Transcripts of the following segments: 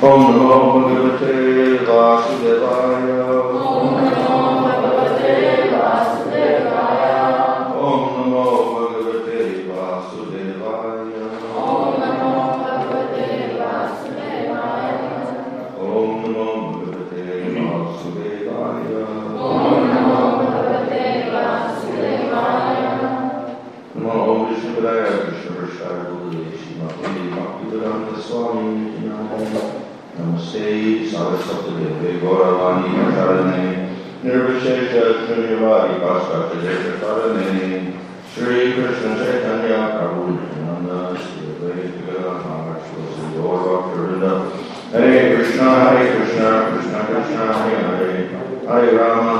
Om Namo Bhagavate Vasudevaya. Om Namo Bhagavate Vasudevaya. Om Namo Bhagavate Vasudevaya. Om Namo Bhagavate Vasudevaya. Om Namo Bhagavate Vasudevaya. Om Namo Bhagavate Vasudevaya. Namo Vishnupadaya Vishnuvarshaya Buddhadeshi Mahini Bhaktivedanta Swami Namaste Saraswati Gauravani Acharane Nirvishesha Shunyavadi Paschatya Charane Shri Krishna Chaitanya Prabhu Nityananda Shri Advaita Maharashtra Gaur Bhaktivinoda Hare Krishna Krishna Krishna Hare Hare Hare Rama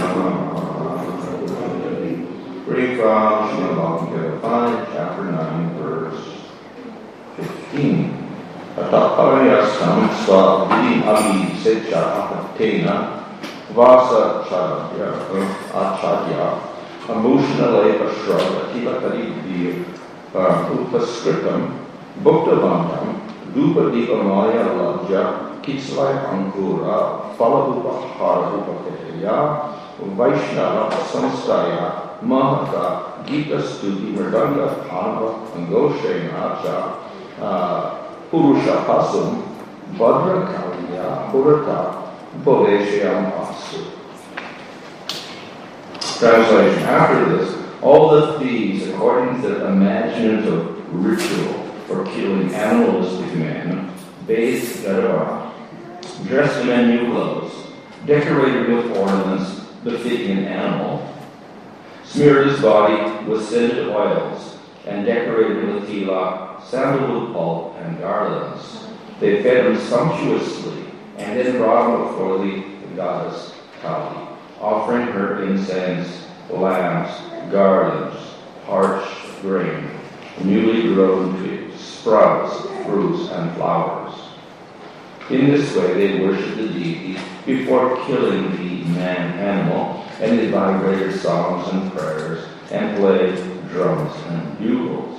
reading from Srimad Bhagavad Gita 5, chapter 9, verse 15. Ataparayastam svavidi abhisecha apatena vasa chadya achadya amushnale ashrava kivataribhi upascritam bhuktavantam dupadipamaya lajja kitslaya ankura phalabhupahara upakeya vaishnava samstaya Mahaka Gita Stuti Mridanga Anava Angoshena Purusha Pasum Badra Kaliya Purata Bodeshyam Asu. Translation. After this, all the thieves, according to the imaginative ritual for killing animalistic men, bathed Gadara, dressed him in new clothes, decorated with ornaments befitting an animal, smeared his body with scented oils, and decorated with tilak, sandalwood pulp, and garlands. They fed him sumptuously, and then brought him before the goddess Kali, offering her incense, lamps, garlands, parched grain, newly grown twigs, sprouts, fruits, and flowers. In this way, they worshipped the deity before killing the man-animal, and they vibrated songs and prayers, and played drums and bugles.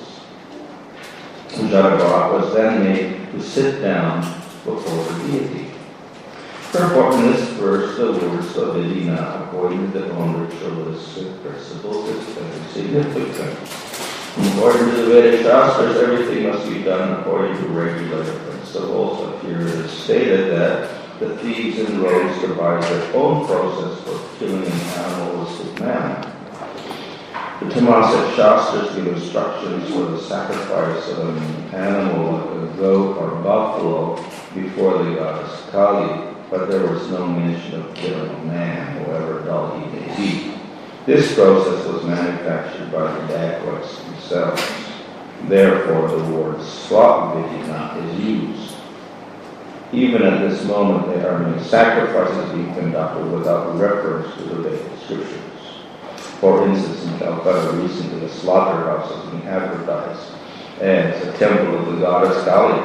Jadabharat was then made to sit down before the deity. Therefore, in this verse, the words of Vidina, according to the own ritualistic principles, is very significant. According to the Vedic Shastras, everything must be done according to regular principles. Here it is stated that the thieves and rogues devise their own process for killing an animalistic man. The Tamasic Shastras give instructions for the sacrifice of an animal like a goat or buffalo before the goddess Kali, but there was no mention of killing a man, however dull he may be. This process was manufactured by the dacoits themselves. Therefore, the word Swavidina is used. Even at this moment, there are many sacrifices being conducted without reference to the Vedic scriptures. For instance, in Calcutta recently, a slaughterhouse has been advertised as a temple of the goddess Kali.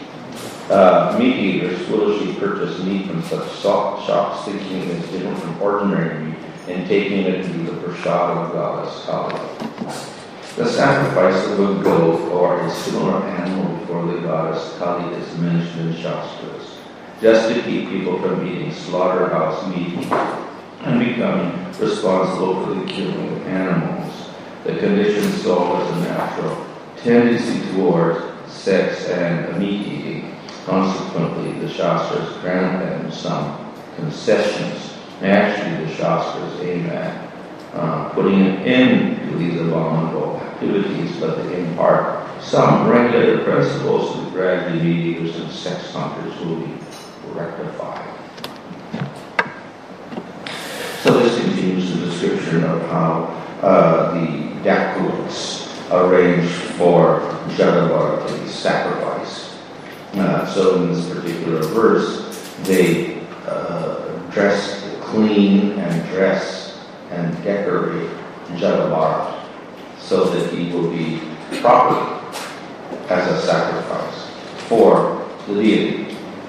Meat eaters foolishly purchase meat from such shops, thinking it is different from ordinary meat, and taking it to be the prasad of goddess Kali. The sacrifice of a goat or a similar animal before the goddess Kali is mentioned in Shastras, just to keep people from eating slaughterhouse meat and becoming responsible for the killing of animals. The conditioned soul has a natural tendency towards sex and meat eating. Consequently, the Shastras grant them some concessions. Actually, the Shastras aim at putting an end to these abominable activities, but they impart some regulated principles that gradually meat eaters and sex hunters will be rectified. So this continues the description of how the dacoits arranged for Jadabharat to be sacrificed. So in this particular verse, they dress, clean and dress and decorate Jadabharat so that he will be proper as a sacrifice for the deity.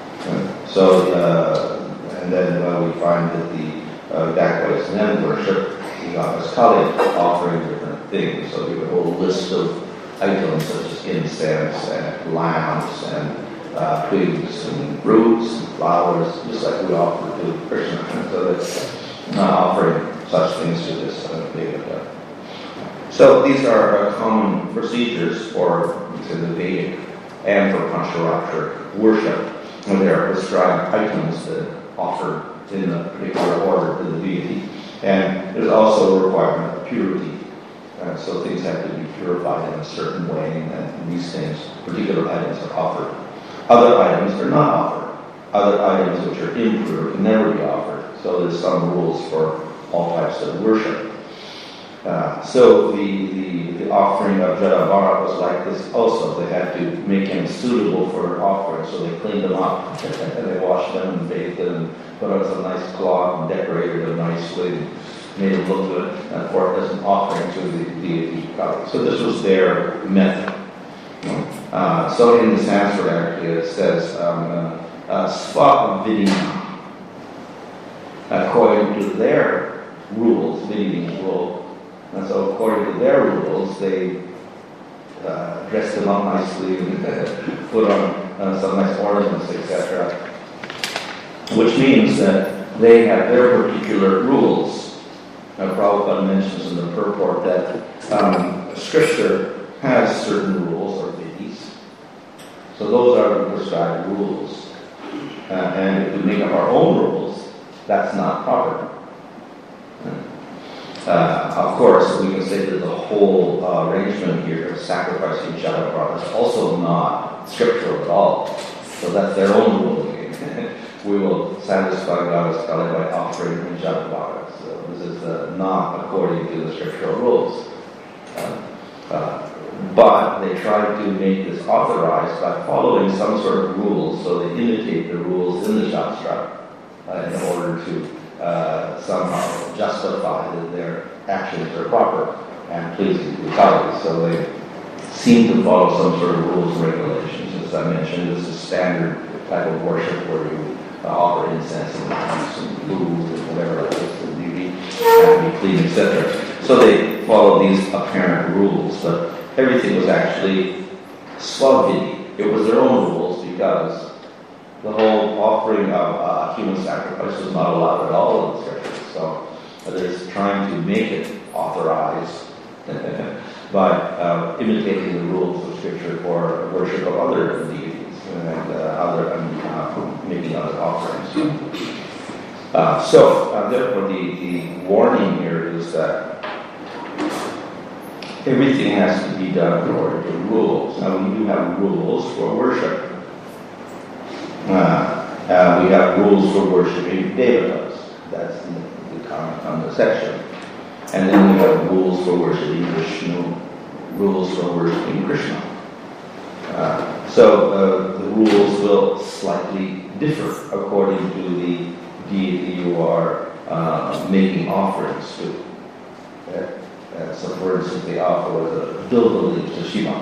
And then we find that the dacoits then worship the goddess Kali, offering different things. So we have a whole list of items such as incense and lamps and twigs and roots and flowers, just like we offer to Krishna. And so that's not offering such things to this Devata. So these are common procedures for the Vedic and for Pancharattra worship, when there are prescribed items that offer in a particular order to the deity. And there's also a requirement of purity. So things have to be purified in a certain way, and these things, particular items, are offered. Other items are not offered. Other items which are impure can never be offered. So there's some rules for all types of worship. So the offering of Jadavara was like this also. They had to make him suitable for an offering, so they cleaned him up, and they washed him and bathed him, and put on some nice cloth and decorated him nicely, and made him look good, and for it as an offering to the deity Kali. So this was their method. So in the Sanskrit actually it says Svavidina, according to their rules, Vidina rule. And so according to their rules, they dressed them up nicely and put on some nice ornaments, etc. Which means that they have their particular rules. Now, Prabhupada mentions in the purport that Scripture has certain rules or vidis. So those are the prescribed rules. And if we make up our own rules, that's not proper. Of course, we can say that the whole arrangement here of sacrificing Jadavara is also not scriptural at all. So that's their own rule again. We will satisfy Goddess Kali by offering Jadavara. So this is not according to the scriptural rules. But they try to make this authorized by following some sort of rules, so they imitate the rules in the Shastra in order to somehow justify that their actions are proper and pleasing to Kali. So they seem to follow some sort of rules and regulations. As I mentioned, this is standard type of worship where you offer incense and some food and whatever like this, and beauty, have to be clean, etc. So they follow these apparent rules, but everything was actually Svavidi. It was their own rules because the whole offering of human sacrifice was not allowed at all in the scriptures. So they're trying to make it authorized by imitating the rules of scripture for worship of other deities and making other offerings. Therefore, the warning here is that everything has to be done according to rules. Now, we do have rules for worship. We have rules for worshiping devatas. That's the comment on the section. And then we have rules for worshiping Vishnu, rules for worshiping Krishna. So the rules will slightly differ according to the deity you are making offerings to. So for instance, they offer the bilva leaves to Shiva.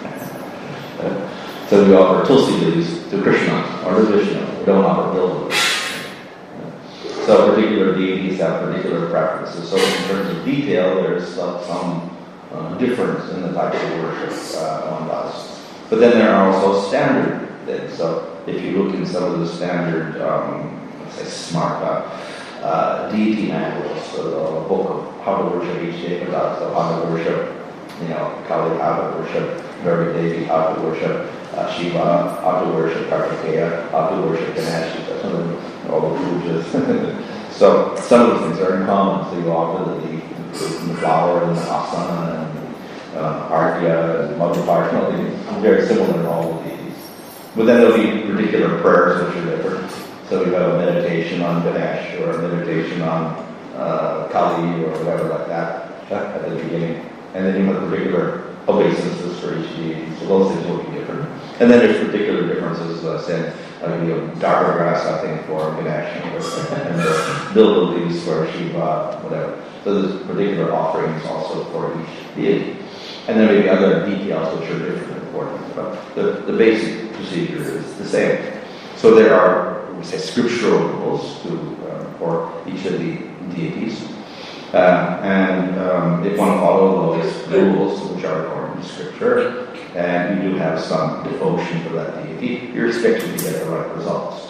So we offer tulsi leaves to Krishna or to Vishnu. We don't offer bilva leaves. So particular deities have particular preferences. So in terms of detail, there's some difference in the types of worship one does. But then there are also standard things. So if you look in some of the standard, let's say smarta, deity manuals, so a book of how to worship each devata, so how to worship, Kali, how to worship Durga Devi, how to worship Shiva, how to worship Kartikeya, how to worship Ganesh, all the pujas. So some of the things are in common. So you offer the fruit and the flower and the asana and arghya and madhupar, very similar in all of these. But then there'll be particular prayers which are different. So you have a meditation on Ganesh or a meditation on Kali or whatever like that at the beginning. And then you have particular obeisances for each deity. So those things will be different. And then there's particular differences, saying, darker grass, I think, for Ganesh, and the bilva leaves for Shiva, whatever. So there's particular offerings also for each deity. And then maybe other details which are different and important. But the basic procedure is the same. So there are, we say, scriptural rules for each of the deities. And if one follows those rules, which are according to Scripture, and you do have some devotion for that deity, you're expected to get the right results.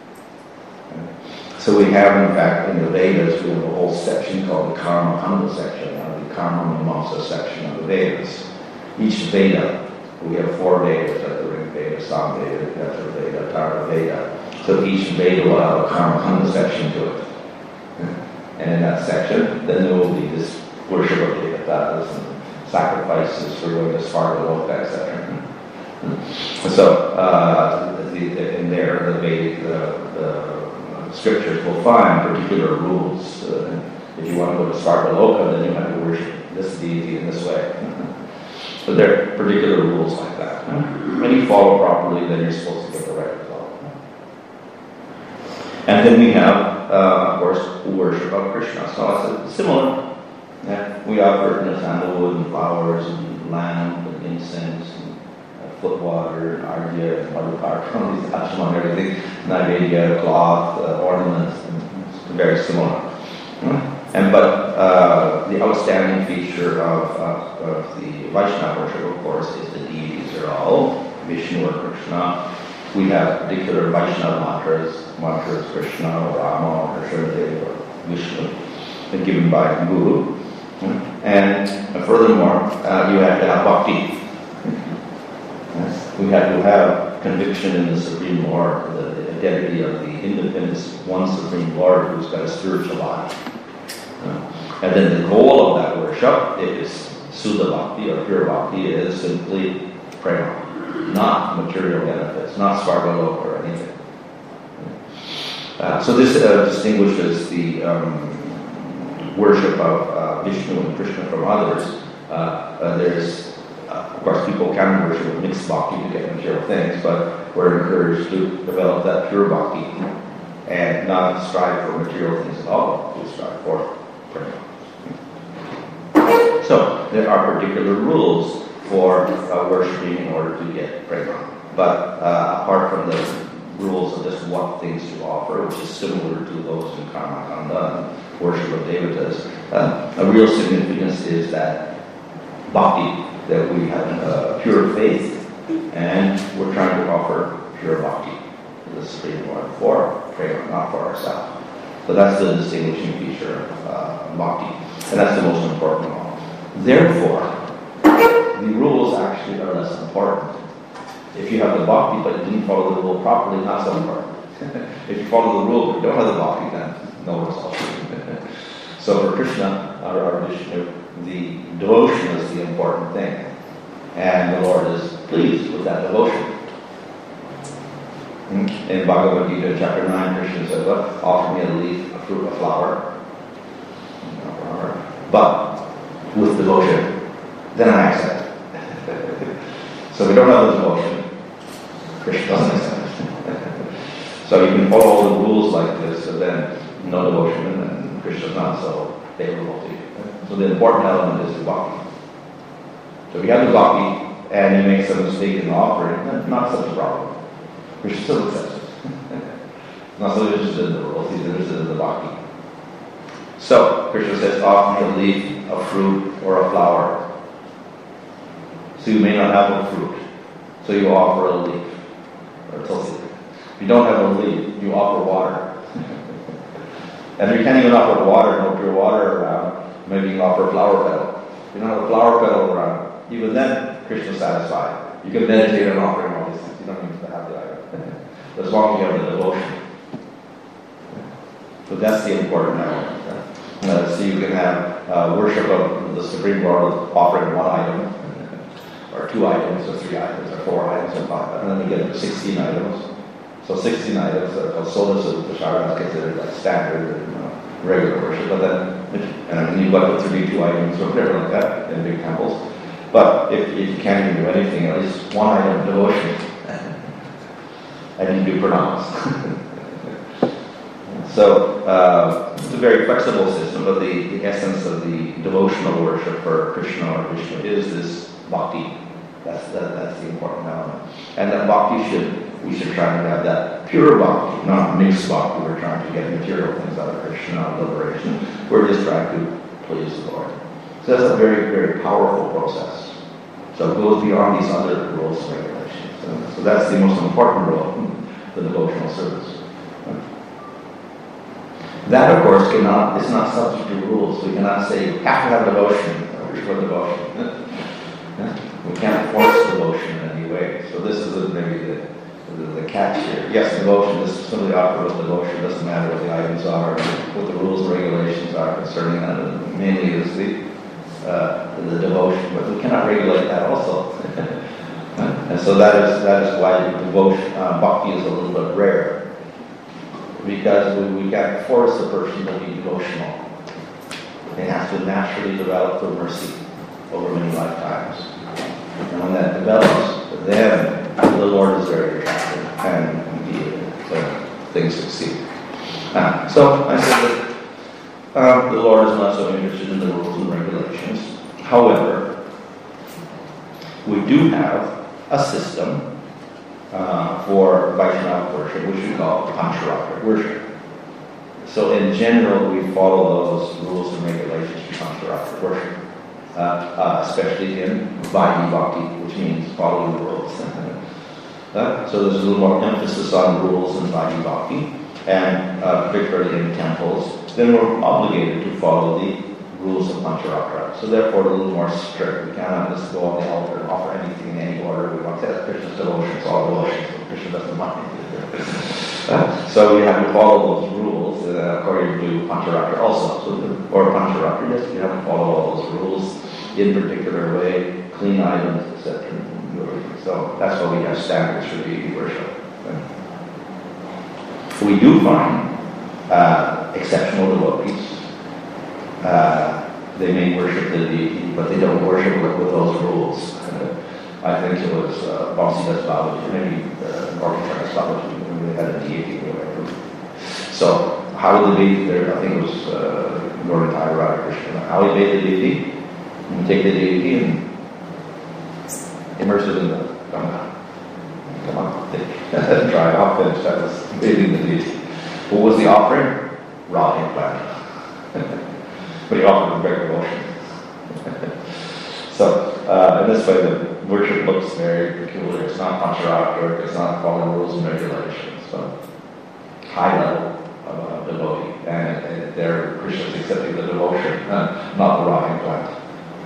So we have, in fact, in the Vedas, we have a whole section called the Karma Kanda section, or the Karma Mimamsa section of the Vedas. Each Veda, we have 4 Vedas, like the Rig Veda, Sam Veda, Yatra Veda, Tara Veda. So each Veda will have a Karma Kanda section to it. And in that section, then there will be this worship of devatas and sacrifices for going to Svargaloka, etc. So in there, the Vedic, the scriptures will find particular rules. If you want to go to Svargaloka, then you have to worship this deity in this way. But there are particular rules like that. When you follow properly, then you're supposed to get the right result. And then we have, of course, worship of Krishna. So it's similar. Yeah. We offer sandalwood and flowers and lamb and incense and foot water and argya and madhukar, these ashram and everything, naivedya, cloth, ornaments, and it's very similar. But the outstanding feature of the Vaishnava worship, of course, is the deities are all Vishnu or Krishna. We have particular Vaishnava mantras Krishna or Rama or Shivadev or Vishnu, given by the Guru. And furthermore, you have to have bhakti. We have to have conviction in the Supreme Lord, the identity of the independent one Supreme Lord who's got a spiritual body. And then the goal of that worship, if it's Suddha Bhakti or pure Bhakti, is simply prema, not material benefits, not Svargaloka or anything. So this distinguishes the worship of Vishnu and Krishna from others. There's, of course, people can worship with mixed bhakti to get material things, but we're encouraged to develop that pure bhakti and not strive for material things at all, to strive for prema. So there are particular rules for worshipping in order to get prema. But apart from the rules of just what things to offer, which is similar to those in Karma Kanda, worship of devatas, a real significance is that bhakti, that we have pure faith, and we're trying to offer pure bhakti to the Supreme Lord for prema, not for ourselves. So that's the distinguishing feature of bhakti, and that's the most important one. Therefore, the rules actually are less important. If you have the bhakti but you didn't follow the rule properly, not so important. If you follow the rule but you don't have the bhakti, then no result. So for Krishna, or Vishnu, the devotion is the important thing. And the Lord is pleased with that devotion. In Bhagavad Gita chapter 9, Krishna says, offer me a leaf, a fruit, a flower, but with devotion, then I accept it. So we don't have the devotion, Krishna doesn't accept it. So you can follow all the rules like this, and then no devotion, and then Krishna's not so favorable to you. So the important element is the bhakti. So if you have the bhakti, and you make some mistake in the offering, then not such a problem. Krishna still accepts it. Not so interested in the rules, he's interested in the bhakti. So, Krishna says, offer me a leaf, a fruit, or a flower. So you may not have a fruit, so you offer a leaf, or a tulsi. If you don't have a leaf, you offer water. And if you can't even offer water, no pure water around, maybe you can offer a flower petal. If you don't have a flower petal around, even then, Krishna's satisfied. You can meditate on offering all these things. You don't need to have the item. As long as you have the devotion. So that's the important element. So you can have worship of the Supreme Lord offering one item, or 2 items, or 3 items, or 4 items, or 5, and then you get 16 items. So 16 items are called sodas of the Shara, is considered like standard and regular worship. But then, you've got to 32 items or whatever like that in big temples. But if you can't even do anything, at least 1 item of devotion, and you do pranams. So it's a very flexible system, but the essence of the devotional worship for Krishna or Vishnu is this bhakti. That's the important element. And that bhakti we should try to have that pure bhakti, not mixed bhakti. We're trying to get material things out of Krishna, liberation. We're just trying to please the Lord. So that's a very, very powerful process. So it goes beyond these other rules and regulations. So that's the most important role, the devotional service. That, of course, it's not subject to rules. We cannot say you have to have devotion or devotion. We can't force devotion in any way. So this is maybe the catch here. Yes, devotion is simply offered with devotion. It doesn't matter what the items are, what the rules and regulations are concerning that. Mainly is the devotion, but we cannot regulate that also. And so that is why devotion, bhakti is a little bit rare. Because we can't force a person to be devotional. They have to naturally develop the mercy over many lifetimes. And when that develops, then the Lord is very attractive and things succeed. So I said that the Lord is not so interested in the rules and regulations. However, we do have a system for Vaishnava worship, which we call Pancharakta worship. So in general, we follow those rules and regulations for Pancharakta worship, especially in Vaidhi Bhakti, which means following the rules. So there's a little more emphasis on rules in Vaidhi Bhakti, and particularly in temples. Then we're obligated to follow the rules of Pancharakta. So therefore, a little more strict. We cannot just go on the altar and offer anything in any order we want. That's Krishna's devotion. It's all devotion. So Krishna doesn't mind. So we have to follow those rules according to Pancharakta also. Or Pancharakta, yes, you have to follow all those rules in particular way, clean items, etc. So that's why we have standards for deity worship. We do find exceptional devotees. They may worship the deity, but they don't worship with those rules. I think it was Bamsidas Babaji, maybe Bhartacharya Babaji, when they had a deity or whatever. So, how would they be there? I think it was Gauritai Radha Krishna. How he made the deity? You take the deity and immerse it in the Ganga. Come on, dry off, finish. That was bathing the deity. What was the offering? Raw implant. But he offered with great devotion. So, in this way, the worship looks very peculiar. It's not Pancharakta, it's not following rules and regulations. So, high level of devotee. And there, Krishna's accepting the devotion, not the raw implant.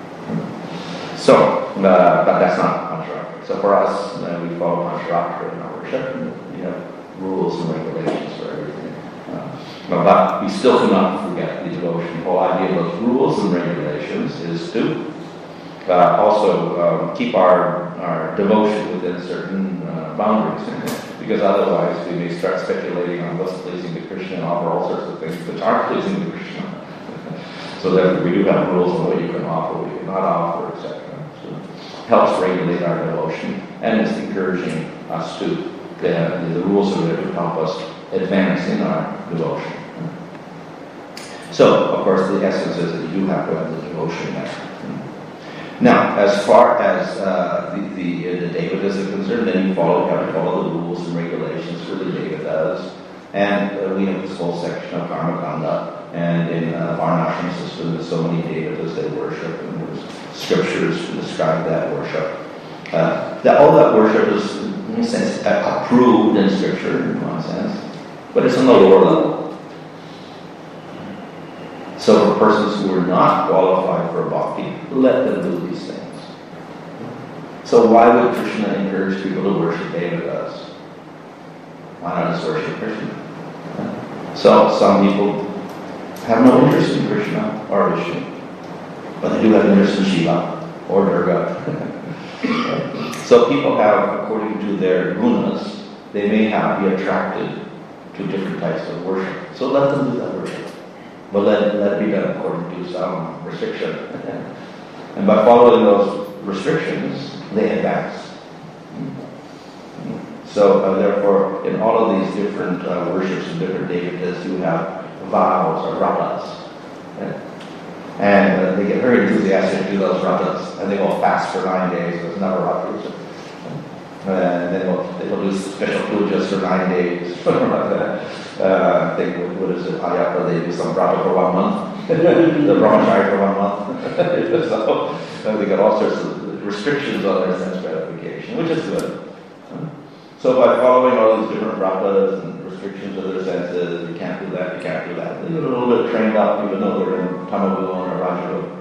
So, but that's not Pancharakta. So for us, we follow Pancharakta in our worship. We have rules and regulations for everything. But we still cannot forget the devotion. The whole idea of those rules and regulations is to also keep our devotion within certain boundaries. Because otherwise we may start speculating on what's pleasing to Krishna and offer all sorts of things which aren't pleasing to Krishna. So therefore we do have rules on what you can offer, what you cannot offer, etc. So it helps regulate our devotion, and it's encouraging us to. The rules are there to help us advance in our devotion. So, of course, the essence is that you do have to have the devotion there. Now, as far as the Devatas are concerned, then you have to follow the rules and regulations for the Devatas. And we have this whole section of Karma Kanda. And in Varnashram system, there's so many Devatas they worship, and there's scriptures to describe that worship. All that worship is, in a sense, approved in scripture, in one sense, but it's on the lower level. So for persons who are not qualified for bhakti, let them do these things. So why would Krishna encourage people to worship Devatas? Why not just worship Krishna? So some people have no interest in Krishna or Vishnu, but they do have interest in Shiva or Durga. So people have, according to their gunas, they may be attracted to different types of worship. So let them do that worship. But let it be done according to some restriction. And by following those restrictions, they advance. So therefore, in all of these different worships and different devatas, you have vows or vratas. And they get very enthusiastic to do those vratas. And they will fast for 9 days. There's navaratris. And then they'll do special pujas for 9 days. I think, what is it, Ayapa, they do some vrata for 1 month. The brahmachari for 1 month. So they got all sorts of restrictions on their sense gratification, which is good. So by following all these different ratas and restrictions of their senses, you can't do that, you can't do that, they get a little bit trained up even though they're in Tamagun or Rajagun.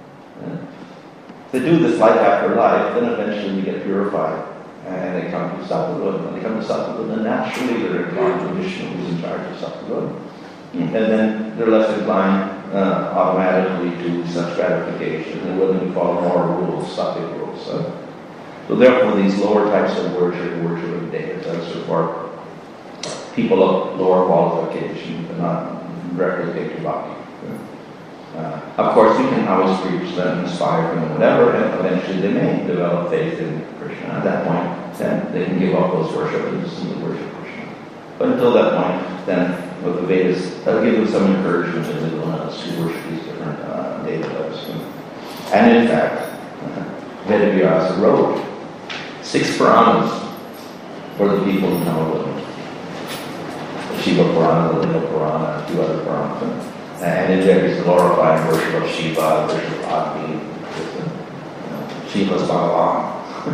If they do this life after life, then eventually they get purified and they come to Sattva-Guna. When they come to Sattva-Guna, then naturally they're inclined to Vishnu, who's in charge of Sattva-Guna. And then they're less inclined automatically to sense gratification. They're willing to follow more rules, sattvic rules. So therefore, these lower types of worshiping deities are for people of lower qualification, but not directly take to bhakti. Of course, you can always preach them, inspire them, whatever, and eventually they may develop faith in Krishna. At that point, then they can give up those worship and just simply worship Krishna. But until that point, then with the Vedas, that'll give them some encouragement in the Gunas to worship these different deities. And in fact, Vedavyasa wrote 6 Puranas for the people in Tamagun. Shiva Purana, the Linga Purana, a few other Puranas. And in there he's glorifying worship of Shiva, worship of Agni, Shiva's Bhagavan.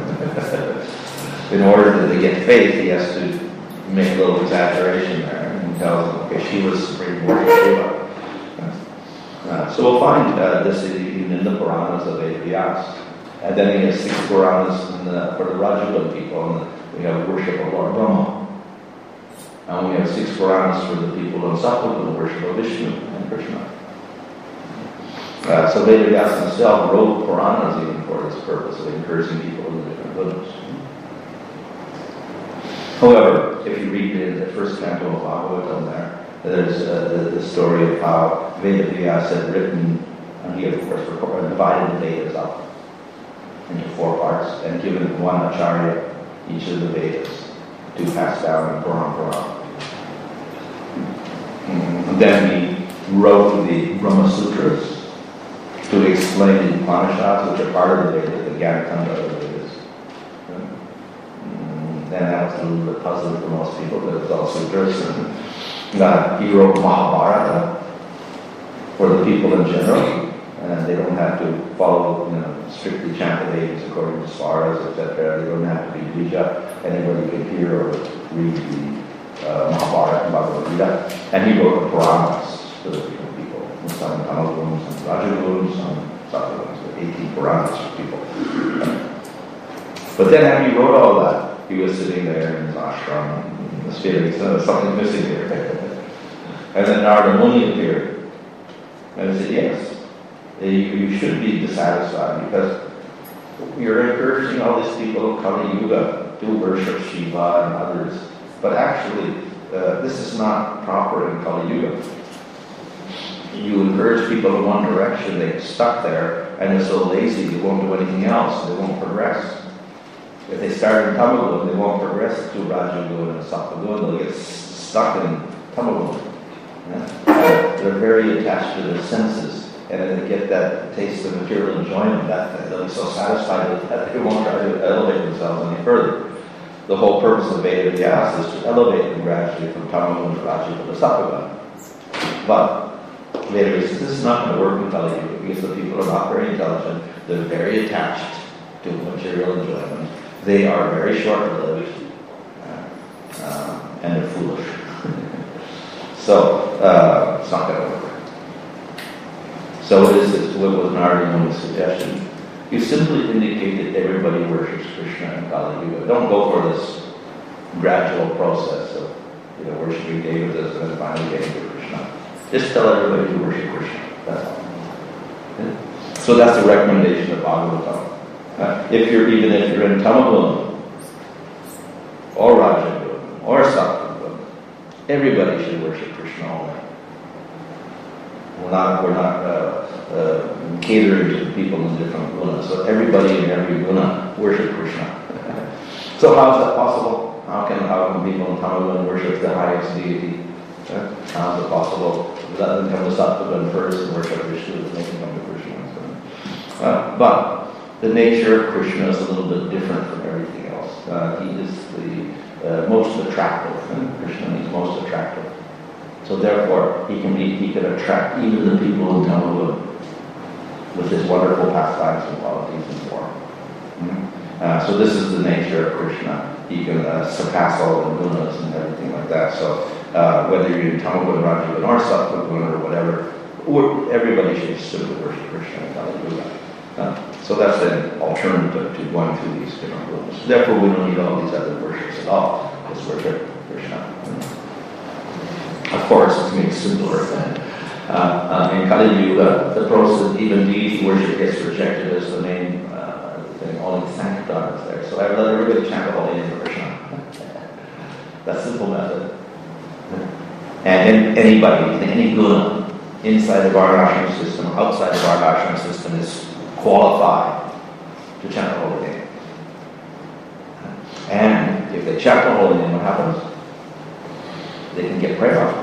In order that they get faith, he has to make a little exaggeration there and tells them, okay, Shiva's supreme worship Shiva. So we'll find this even in the Puranas of Vedas. And then he has 6 Puranas for the Rajagun people, and we have worship of Lord Brahma. And we have 6 Puranas for the people in Sattva-Guna, worship of Vishnu and Krishna. So Vedavyasa himself wrote Puranas even for this purpose of encouraging people in the different gunas. However, if you read in the first canto of Bhagavatam there's the story of how Vedavyasa had written, and he of course divided the Vedas up into 4 parts and given one acharya each of the Vedas to pass down in Parampara. And then he wrote the Brahma Sutras to explain the Upanishads, which are part of the Vedas, the Gyanakanda of the Vedas. Then that was a little bit puzzling for most people, but it's all sutras. And he wrote Mahabharata for the people in general, and they don't have to follow, strictly chant the Vedas according to Svaras, etc. They don't have to be Bija. Anybody can hear or read the Mahabharata and Bhagavad Gita. And he wrote the Puranas for the different people. Some Tamaguns, some Rajaguns, some Sattvaguns, 18 Puranas for people. But then after he wrote all that, he was sitting there in his ashram, and was feeling something missing here. And then Narada Muni appeared. And he said, yes, you should be dissatisfied because you're encouraging all these people of Kali Yuga to worship Shiva and others. But actually, this is not proper in Kali Yuga. You encourage people in one direction, they get stuck there, and they're so lazy they won't do anything else, they won't progress. If they start in Tamagun, they won't progress to Rajagun and Sattva-Guna, they'll get stuck in Tamagun. They're very attached to their senses, and if they get that taste of material enjoyment, that they'll be so satisfied with that they won't try to elevate themselves any further. The whole purpose of Vedavyasa is to elevate them gradually from Tamagun to Rajagun to Sattva-Guna. But Vedavyasa says this is not going to work in Kali Yuga because the people are not very intelligent, they're very attached to material enjoyment. They are very short-lived, and they're foolish. So, it's not going to work. So it is what was Narada Muni's suggestion. You simply indicate that everybody worships Krishna in Kali Yuga. Don't go for this gradual process of worshiping devatas and then finally getting to Krishna. Just tell everybody to worship Krishna. That's all. Okay? So that's the recommendation of Bhagavatam. If you're in Tamagun, or Rajagun, or Sattva-Guna, everybody should worship Krishna only. We're not catering to the people in different gunas. So everybody in every guna worship Krishna. So how is that possible? How can people in Tamagun worship the highest deity? How is it possible? Let them come to Sattva-Guna first and worship Vishnu, and they can come to Krishna. But the nature of Krishna is a little bit different from everything else. He is the most attractive. Krishna is most attractive. So therefore, he can attract even the people in Tamagun with his wonderful pastimes and qualities and form. So this is the nature of Krishna. He can surpass all the gunas and everything like that. So whether you're in Tamaguna, Rajaguna, or Sattva-guna or whatever, everybody should simply worship Krishna in Kali Yuga. So that's an alternative to going through these different gunas. Therefore, we don't need all these other worships at all. Just worship Krishna. Of course, it's made simpler than in Kali Yuga, the process, even deity worship gets rejected as the main thing. Only Sankirtan is there. So I let everybody chant the holy name of Krishna. That's a simple method. And anybody, any guna inside the Varnashram system, outside the Varnashram system is qualified to chant the holy name. And if they chant the holy name, what happens? They can get prema.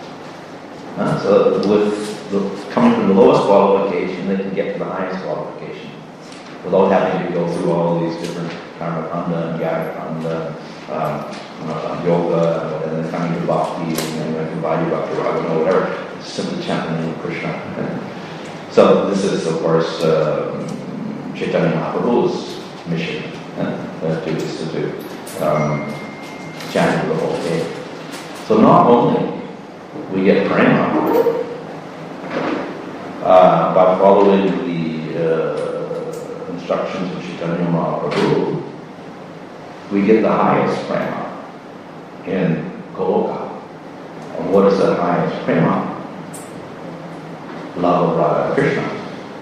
So with coming from the lowest qualification, they can get to the highest qualification without having to go through all these different karmakanda and gyakanda, yoga, and then coming to bhakti, and then like Vayu Bhakti, or whatever. It's simply chanting the name of Krishna. So this is, of course, Chaitanya Mahaprabhu's mission to chant the whole day. So not only we get prema by following the instructions of Chaitanya Mahaprabhu, we get the highest prema in Goloka. And what is that highest prema? Love of Radha Krishna.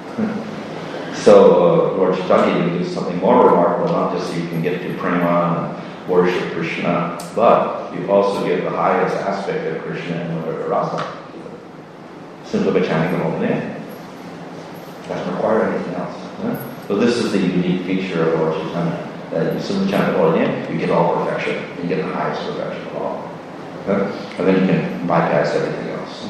So Lord Chaitanya gives something more remarkable, not just so you can get to prema and worship Krishna, but you also get the highest aspect of Krishna in the rasa, simply by chanting the holy name. Doesn't require anything else. So this is the unique feature of Lord Chaitanya. That you simply chant the holy name, you get all perfection. You get the highest perfection of all. And then you can bypass everything else.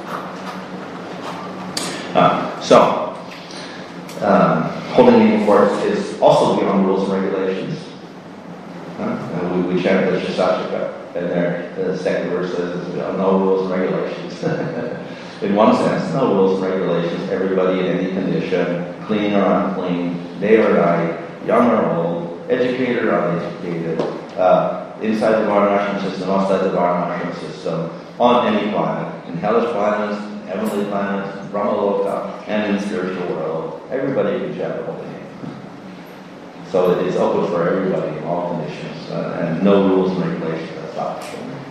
Holy name, of course, is also beyond rules and regulations. And we chant the Shasashika, and there the second verse says no rules and regulations. In one sense, no rules and regulations. Everybody in any condition, clean or unclean, day or night, young or old, educated or uneducated, inside the Varnashram system, outside the Varnashram system, on any planet, in hellish planets, heavenly planets, Brahmaloka, and in the spiritual world, everybody can chant the holy name. So it is open for everybody in all conditions, and no rules and regulations as such.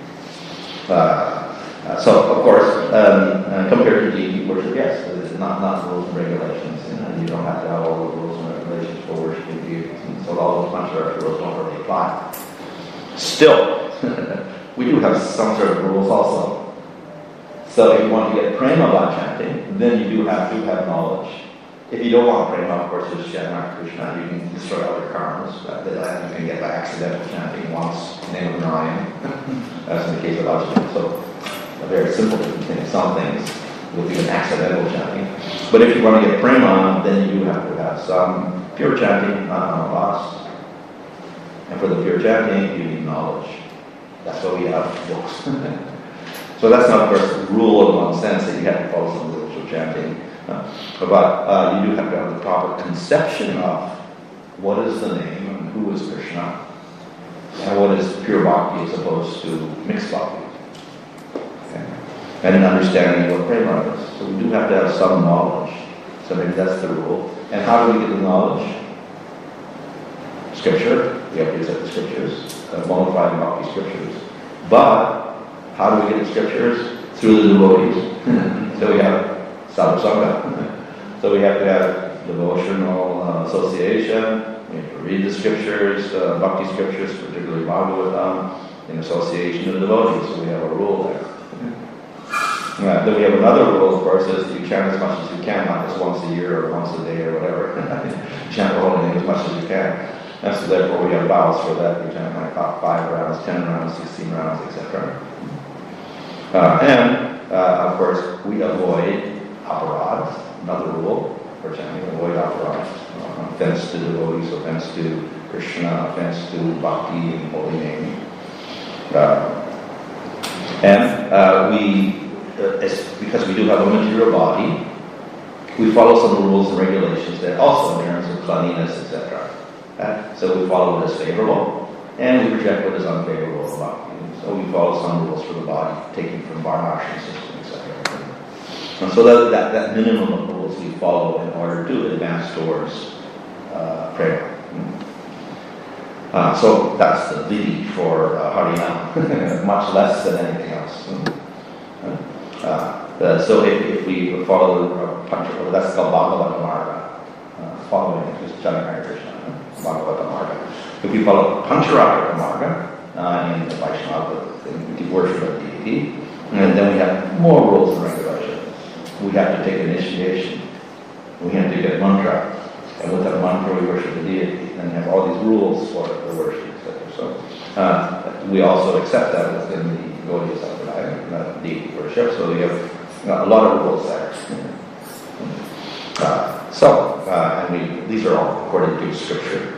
So, of course, compared to deity worship, yes, it's not rules and regulations. You don't have to have all the rules and regulations for worshiping deities. And so all those controversial rules don't really apply. Still, we do have some sort of rules also. So if you want to get prema by chanting, then you do have to have knowledge. If you don't want prema, of course, just chant Krishna. You can destroy all your karmas. You can get by accidental chanting once, name of Narayan, as in the case of Ajahn. So a very simple thing. Some things will be an accidental chanting. But if you want to get prema, then you do have to have some pure chanting, not lost. And for the pure chanting, you need knowledge. That's why we have books. So that's not, of course, the rule in one sense that you have to follow some rules of chanting. But you do have to have the proper conception of what is the name and who is Krishna, and what is pure bhakti as opposed to mixed bhakti. Okay. And an understanding of what prema is. So we do have to have some knowledge. So maybe that's the rule. And how do we get the knowledge? Scripture. We have to use the scriptures, bona fide bhakti scriptures. But how do we get the scriptures? Through the devotees. So we have sadhu sangha. So we have to have devotional association. We have to read the scriptures, bhakti scriptures, particularly Bhagavatam, in association with devotees. So we have a rule there. Then we have another rule, of course, is you chant as much as you can, not just once a year or once a day or whatever. Chant the holy name as much as you can. And so therefore we have vows for that. We chant like 5 rounds, 10 rounds, 16 rounds, etc. Of course, we avoid aparadhs, another rule for chanting, avoid aparadhs. Offense to devotees, offense to Krishna, offense to bhakti and holy name. Because we do have a material body, we follow some rules and regulations there also in terms of cleanliness, etc. So we follow what is favorable, and we reject what is unfavorable about you. So we follow some rules for the body, taken from Varnashram system, etc. And so that minimum of rules we follow in order to advance towards prayer. So that's the vidhi for Harinam, much less than anything else. So if we follow Pancha, that's called Bhagavata Marga, following just Janakaya Krishna, Bhagavata Marga. If we follow Pancharataka Marga in the Vaishnava, the worship of deity, and then we have more rules and regulations. We have to take initiation. We have to get mantra. And with that mantra, we worship the deity and have all these rules for the worship, etc. So we also accept that within the Gaudiya Sampradaya, deity worship. So we have a lot of rules there. And these are all according to Scripture.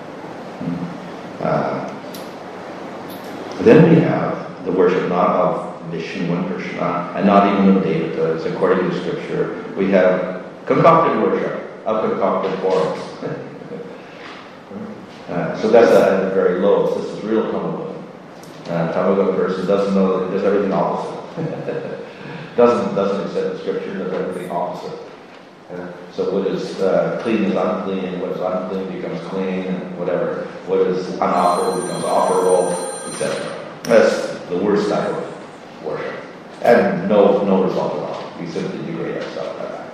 Then we have the worship not of Vishnu and Krishna, and not even of Devatas. According to Scripture, we have concocted worship of concocted forms. So that's a very low. This is real Tamagun. Tamagun person doesn't know that there's everything opposite. doesn't accept the Scripture, does everything opposite. So what is clean is unclean, and what is unclean becomes clean, and whatever. What is unofferable becomes offerable, etc. That's the worst type of worship. And no result at all. We simply degrade ourselves by that.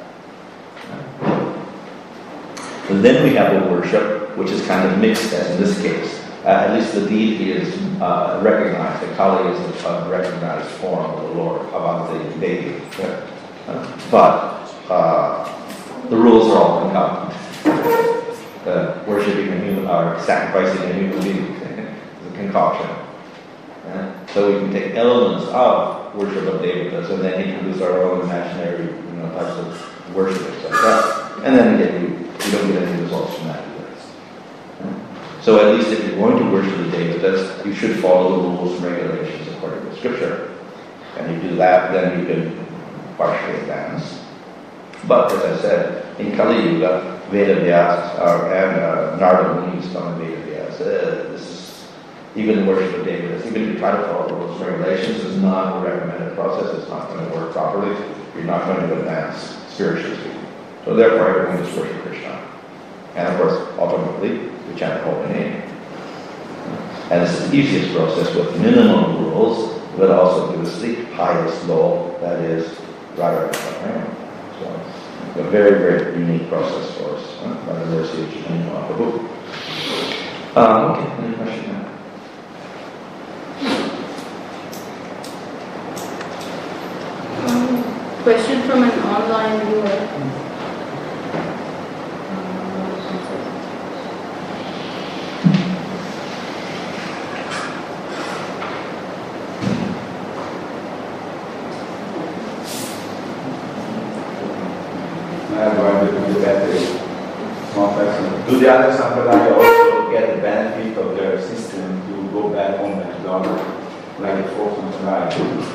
And then we have a worship which is kind of mixed, as in this case. At least the deity is recognized. The Kali is a recognized form of the Lord, about the deity. But the rules are all concocted. Worshipping a human, or sacrificing a human being is a concoction. So we can take elements of worship of Devatas and then introduce our own imaginary types of worship, etc. And then again, we don't get any results from that either. So at least if you're going to worship the Devatas, you should follow the rules and regulations according to Scripture. And you do that, then you can partially advance. But as I said, in Kali Yuga, Veda Vyas and Narada Muni's come in Veda Vyas. This is even worship of Devatas. Even if you try to follow the rules and regulations, it's not a recommended process. It's not going to work properly. You're not going to advance spiritually speaking. So therefore, everyone just worship Krishna. And of course, ultimately, we chant the holy name. And this is the easiest process with minimum rules, but also to the highest goal, that is Radha Krishna. So, a very, very unique process for us, by the mercy of Chaitanya Mahaprabhu. Okay, any question now? Question from an online viewer. Do the other Sampradaya also get the benefit of their system to go back home and to God, like the fourth Sampradaya?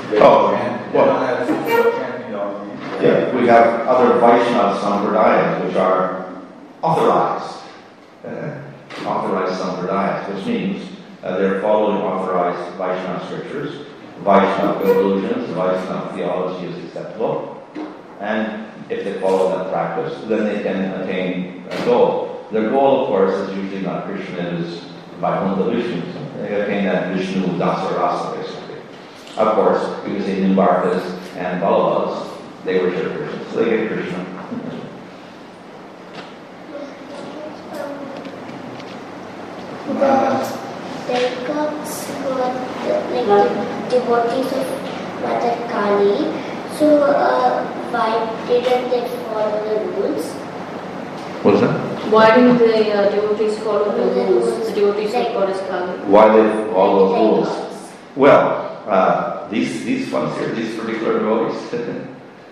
Yeah, we have other Vaishnava Sampradayas which are authorized Sampradayas, which means they're following authorized Vaishnava scriptures, Vaishnava conclusions, Vaishnava theology is acceptable, and if they follow that practice, then they can attain a goal. Their goal, of course, is usually not Krishna, it is Vaikuntha Vishnu. They attain that Vishnu Dasa Rasa, basically. Of course, you can say Nimbarkas and Balabhas, they worship Krishna, so they get Krishna. The peacocks were the devotees of Mother Kali, so why didn't they follow the rules? What is that? Why didn't the devotees follow the rules? The devotees of Goddess Kali. Why they follow those rules? Well, these ones here, these particular devotees.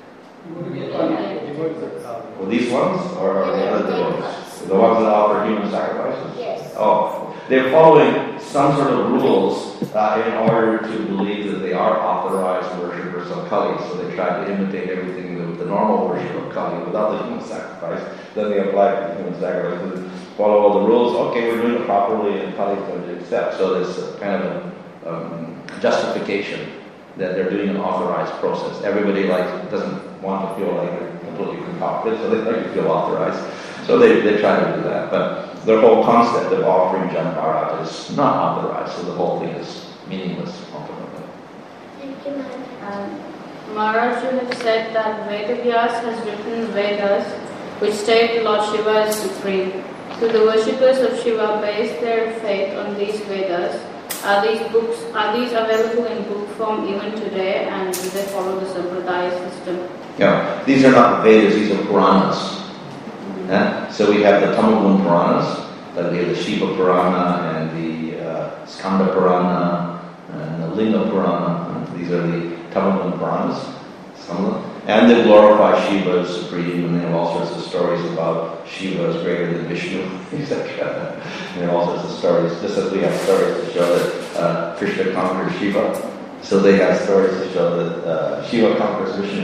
Well, these ones or the other devotees? The ones that offer human sacrifices? Yes. Oh, they're following some sort of rules in order to believe that they are authorized worshipers worshippers of Kali, so they tried to imitate everything the normal worship of Kali without the human sacrifice. Then they applied the human sacrifice and follow all the rules. Okay, we're doing it properly, and Kali's going to accept. So there's kind of a justification that they're doing an authorized process. Everybody doesn't want to feel like they're completely concocted, so they like to feel authorized. So they try to do that. But the whole concept of offering Janparat is not authorized, so the whole thing is meaningless ultimately. Thank you, ma'am. Maharaj, you have said that Vedavyas has written Vedas which state Lord Shiva is supreme. Do the worshippers of Shiva base their faith on these Vedas? Are these available in book form even today, and do they follow the Sampradaya system? Yeah, these are not Vedas, these are Puranas. So we have the Tamagun Puranas, we have the Shiva Purana and the Skanda Purana and the Linga Purana. These are the Tamagun Puranas, some of them. And they glorify Shiva as supreme, and they have all sorts of stories about Shiva as greater than Vishnu, etc. And they have all sorts of stories, just as we have stories to show that Krishna conquers Shiva. So they have stories to show that Shiva conquers Vishnu.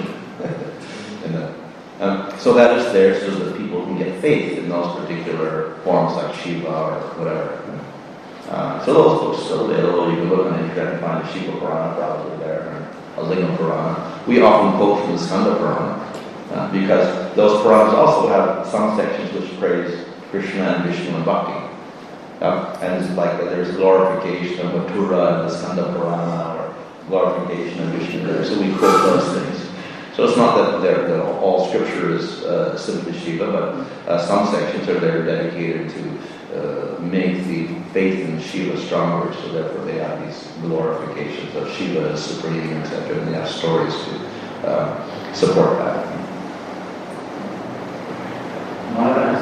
So that is there so that people can get faith in those particular forms like Shiva or whatever. So those books are still available. You can look on the internet and find a Shiva Purana probably there, or a Linga Purana. We often quote from the Skanda Purana because those Puranas also have some sections which praise Krishna and Vishnu and Bhakti. And it's like there's glorification of Mathura in the Skanda Purana or glorification of Vishnu there. So we quote those things. So it's not that all scripture is simply Shiva, but some sections are there dedicated to make the faith in Shiva stronger, so therefore they have these glorifications of Shiva as supreme, etc., and they have stories to support that. Maharaj,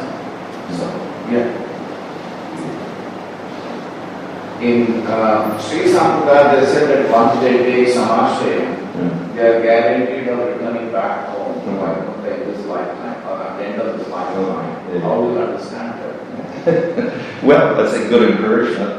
in Sri Sampradaya, they said that once they take Samashraya, they are guaranteed of returning back home at the end of this lifetime, or at the end of this lifetime. How do you understand that? Well, that's a good encouragement.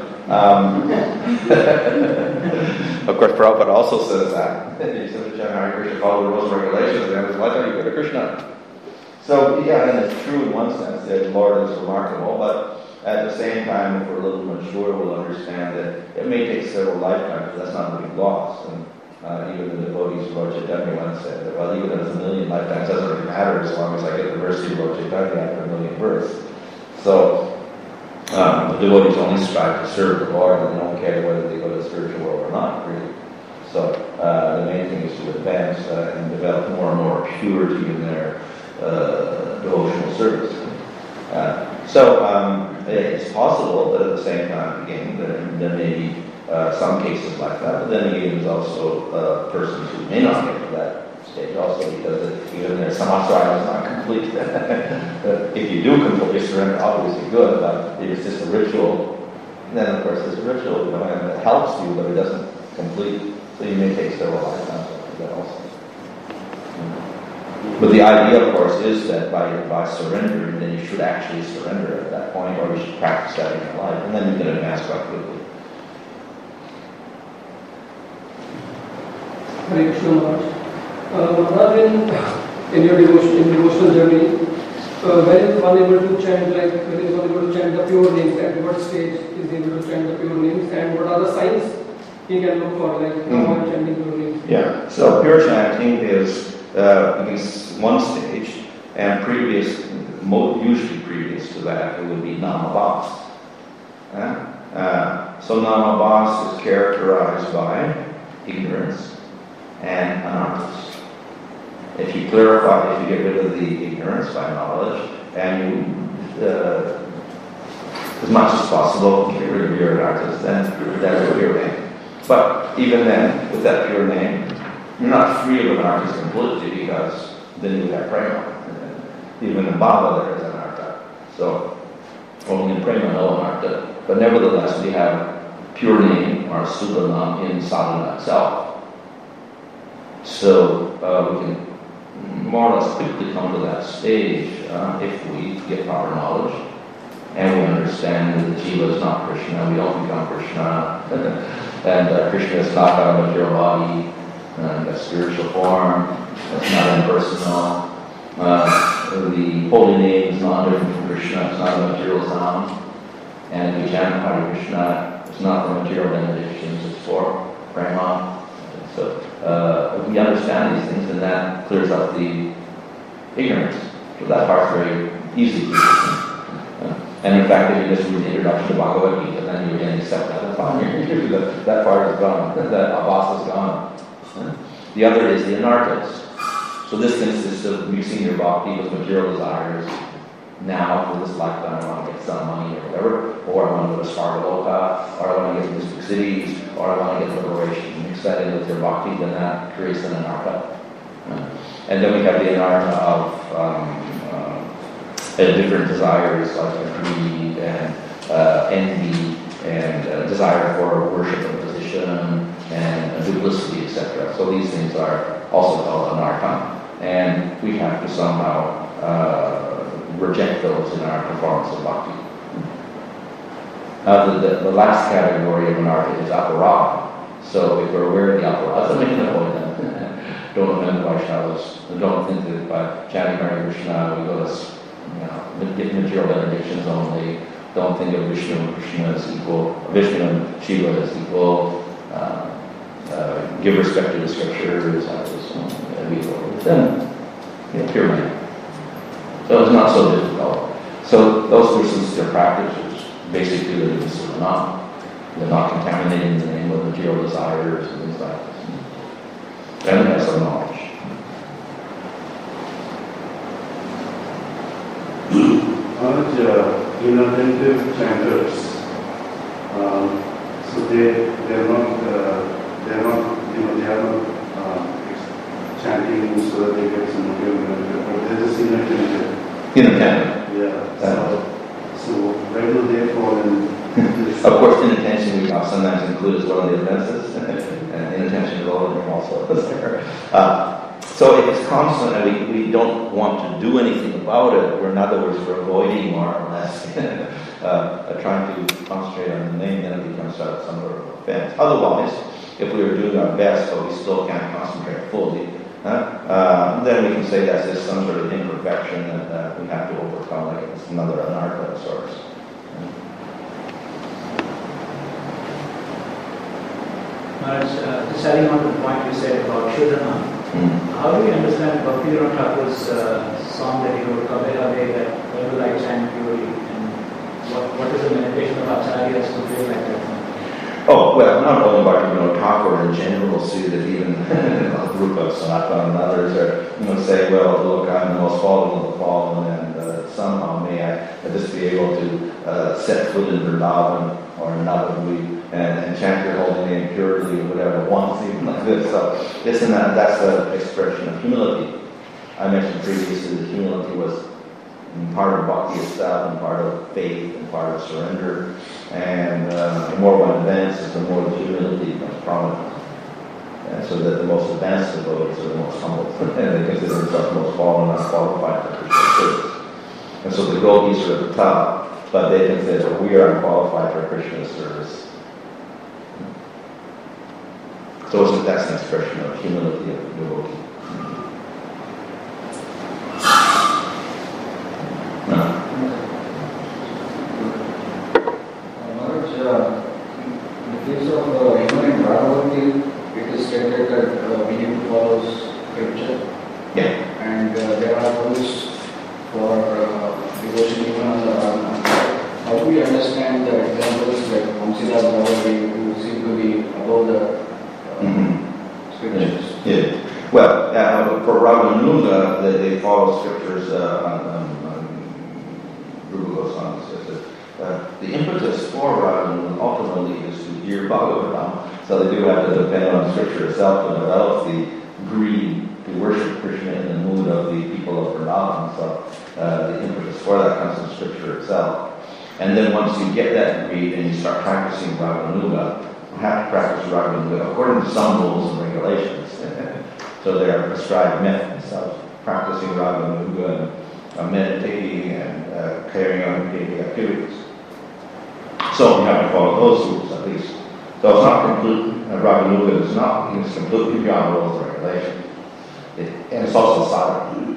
Of course, Prabhupada also says that. He says that Hare Krishna follow the rules and regulations, and it's like, oh, you go to Krishna. So, yeah, and it's true in one sense that the Lord is remarkable, but at the same time, if we're a little mature, we'll understand that it may take several lifetimes, but that's not a big loss. And even the devotees of Lord Chaitanya once said that, well, even if it's a million lifetimes, it doesn't really matter as long as I get the mercy of Lord Chaitanya after a million births. So, the devotees only strive to serve the Lord, and they don't care whether they go to the spiritual world or not, really. So, the main thing is to advance and develop more and more purity in their devotional service. It's possible, but at the same time, again, there may be some cases like that. But then again, there's also persons who may not get to that stage also, because even their samasraya is not complete. If you do completely surrender, obviously good, but if it's just a ritual, then of course it's a ritual, and it helps you, but it doesn't complete. So you may take several lifetimes to that also. But the idea, of course, is that by surrendering, then you should actually surrender at that point, or you should practice that in your life, and then you can advance quite quickly. Hare Krishna Maharaj. In your devotional journey, when is one able to chant, when is one able to chant the pure names? At what stage is he able to chant the pure names? And what are the signs he can look for, how I'm chanting pure names? Yeah, so pure chanting is one stage, and usually previous to that, it would be Namabhas. So Namabhas is characterized by ignorance and anarthas. If you get rid of the ignorance by knowledge, and you, as much as possible, get rid of your anarthas, then that's a pure name. But even then, with that pure name, you're not free of anarthas completely, because then you have prema. Even in Bhava there is anartha. So only in prema no anartha. But nevertheless, we have pure name or sudanam in sadhana itself. So we can more or less quickly come to that stage if we get proper knowledge and we understand that the jiva is not Krishna. We don't become Krishna, and Krishna is not our material body. And spiritual form. It's not impersonal. The holy name is not different from Krishna. It's not a material sound. And we chant Hare Krishna. It's not for material benedictions. It's for prema. So if we understand these things, then that clears up the ignorance. So that part's very easy to understand. And in fact, if you just read the introduction to Bhagavad Gita, then you again accept that. That's fine. That part is gone. That abhasa is gone. The other is the anarthas. So this consists of mixing your bhakti with material desires. Now, for this lifetime, I want to get some money or whatever, or I want to go to Svargaloka, or I want to get to mystic cities, or I want to get liberation. Mix that in with your bhakti, then that creates an anartha. And then we have the anartha of different desires like greed and envy and desire for worship and position and duplicity, etc. So these things are also called anartha. And we have to somehow reject those in our performance of bhakti. The last category of anartha is aparad. So if we're aware of the aparad, then we can avoid them. Don't offend Vaishnavas. Don't think that by chanting Hare Krishna we go to get material benedictions only. Don't think of Vishnu and Krishna as equal, Vishnu and Shiva as equal. Give respect to the scriptures. Then, pure mind. So it's not so difficult. So those were sincere practices. Basically, they're not contaminating the name of material desires and things like this. And have some knowledge. Inattentive chanters. So they are not chanting so that they get some material benefit, but they're just inattentive. Inattentive. Yeah. So where do they fall in this? Of course, inattention we sometimes include as one of the offenses, and inattention is all of them also. So if it's constant and we don't want to do anything about it, in other words, we're avoiding more or less trying to concentrate on the name, then it becomes some sort of offense. Otherwise, if we were doing our best but we still can't concentrate fully, then we can say that's just some sort of imperfection that we have to overcome, like it's another anartha of sorts. Maharaj, just adding on to the point you said about Shuddhana, how do you understand Bhaktivinoda Thakur's song that he wrote, Kabe Habe, that where will I chant purely, and what is the meditation of Acharyas to feel like that? Oh, well, not only Bhaktivinoda Thakur in general see that even Rupa, Sanatana, and others are, say, well, look, I'm the most fallen of the fallen, and somehow may I just be able to set foot in Vrindavan or Navadvip and chant your holy name purely or whatever, once, even like this. So this and that's the expression of humility. I mentioned previously that humility was part of bhakti itself and part of faith and part of surrender. And the more one advances, the more the humility becomes prominent. And so that the most advanced devotees are the most humble. And they consider themselves the most fallen and unqualified for Krishna's service. And so the gopis are at the top, but they consider we are unqualified for Krishna's service. So that's an expression of humility of the devotee. In the case of even in Bhagavad, it is stated that we need to follow scripture. Yeah. And there are rules for devotion even on the Bhagavad. How do we understand the examples like Hamsidas Bhagavad who seem to be above the scriptures? Yeah. Well, for Raghunanuga, they follow scriptures on Rupa Goswami says that the impetus for Raghunanuga ultimately is to hear Bhagavatam. So they do have to depend on scripture itself to develop the greed to worship Krishna in the mood of the people of Vrindavan. So the impetus for that comes from scripture itself. And then once you get that greed and you start practicing Raghunanuga, you have to practice Raghunanuga according to some rules and regulations. So there are prescribed methods of practicing Raghunanuga and meditating and carrying on daily activities. So you have to follow those rules at least. So it's not complete, Raganuga is not, it's completely beyond rules and regulations. And it's also silent.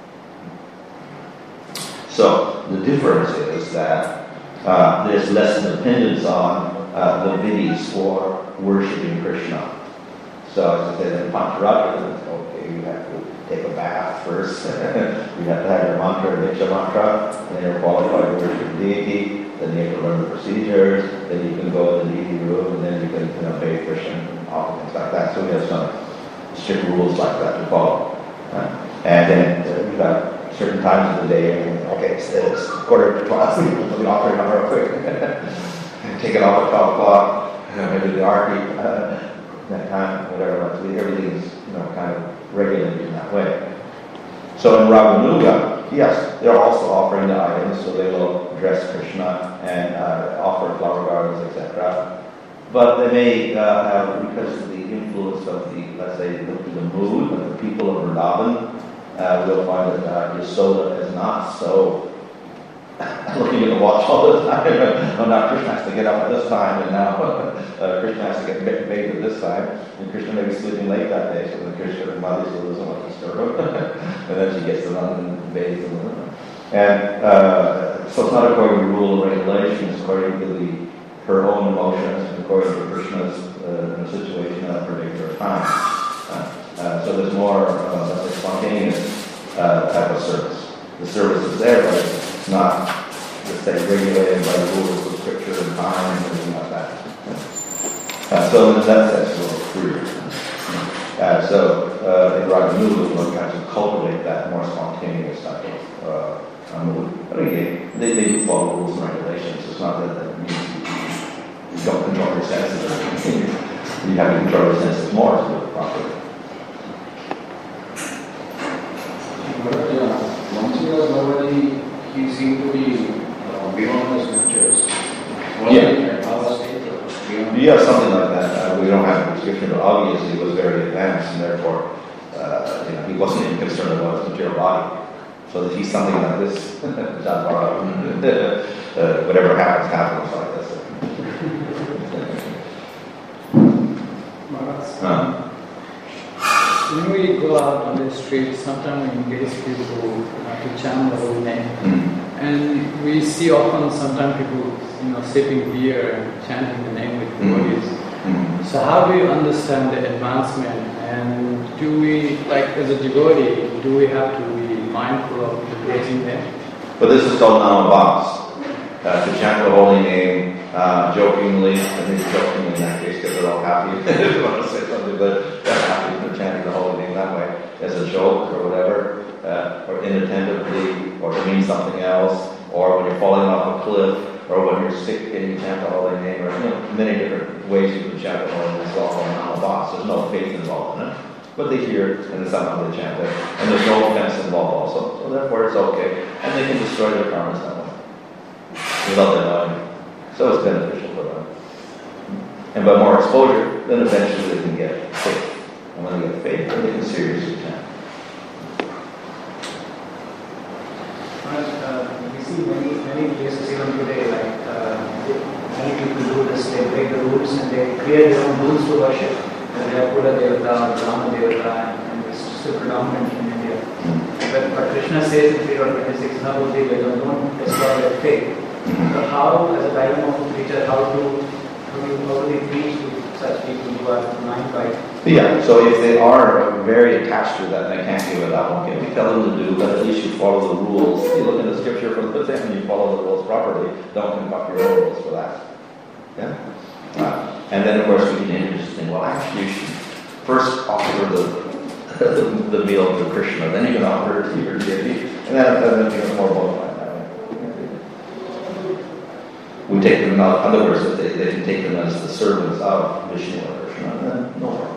So the difference is that there's less dependence on the vidis for worshiping Krishna. So as I said, in Pancharaja, okay, you have to take a bath first. You have to have your mantra, Diksha mantra, and then you're qualified to worship the deity. Then you have to learn the procedures. Then you can go in the deity room, and then you can bathe Krishna and all things like that. So we have some strict rules like that to follow. And then we've got certain times of the day. Okay, it's 12:15. So you put the offering on real quick. Take it off at 12 o'clock. Maybe the arti. That time, whatever, everything's kind of regulated in that way. So in Raganuga, yes, they're also offering the items, so they will dress Krishna and offer flower gardens, etc. But they may have, because of the influence of the, let's say, the mood of the people of Vrindavan, we'll find that Yasoda is not so looking at the watch all the time. Oh, now Krishna has to get up at this time, and now Krishna has to get bathed at this time. And Krishna may be sleeping late that day, so then Krishna and Mother doesn't want to disturb him. And then she gets to run and bathe him. And so it's not according to rule and regulations, according to her own emotions, and according to Krishna's situation at a particular time. So there's more let's say, spontaneous type of service. The service is there, but it's not, let's say, regulated by the rules of scripture and time and everything like that. So in that sense, it's a little freer. So in Raganuga, we'll have to cultivate that more spontaneous type of mood. But again, they do follow rules and regulations. It's not that means you don't control your senses. You have to control your senses more to do it properly. Once he was nobody, he seemed to be beyond the scriptures. Yeah, something like that. We don't have a description, but obviously he was very advanced, and therefore he wasn't even concerned about his material body. So that he's something like this, whatever happens like this. When we go out on the street, sometimes we engage people to chant the holy name. And we see often sometimes people, sipping beer and chanting the name with devotees. So how do you understand the advancement? And do we, like as a devotee, do we have to be mindful of the praising them? But this is called namabhas. To chant the holy name jokingly, I think jokingly in that case because they're all happy. If you want to say something, but they're happy for chanting the holy name that way as a joke or whatever, or inattentively, or to mean something else, or when you're falling off a cliff, or when you're sick and you chant the holy name, or many different ways you can chant the holy name. It's all called namabhas. There's no faith involved in it. But they hear it and somehow they chant it. And there's no offense involved also. So therefore it's okay. And they can destroy their karmas that way. Without their knowing. So it's beneficial for them. And by more exposure, then eventually they can get faith. And when they get faith, then they can seriously chant. We see many places even today, like many people do this, they break the rules and they create their own rules to worship. And they have Kula Devata, Brahma Devata, and it's still predominant in India. But Krishna says in 3.26, Nabhuti Vedam, don't destroy their faith. So how, as a Vaidamokha preacher, how do we preach to such people who are blind by? Yeah, so if they are very attached to that, they can't give it up. Okay, we tell them to do, but at least you follow the rules. You look in the scripture for the thing and you follow the rules properly. Don't concoct your own rules for that. Yeah? And then, of course, we can introduce the thing, well, actually, you should first offer the meal to Krishna, then you can offer it to your deity, and then it becomes more bona fide that way. We take them, in other words, they can take them as the servants of Vishnu or Krishna, and then no more.